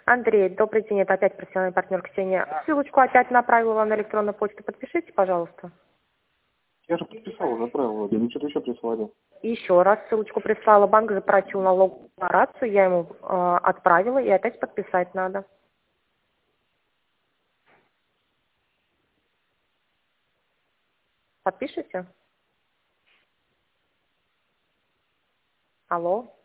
Андрей, добрый день, это опять профессиональный партнер Ксения. Ссылочку опять направила на электронную почту, подпишите, пожалуйста. Я же подписал, направил. Мне что-то еще прислали. Еще раз ссылочку прислала, банк запросил налоговую декларацию, я ему отправила, и опять подписать надо. Подпишите? Алло?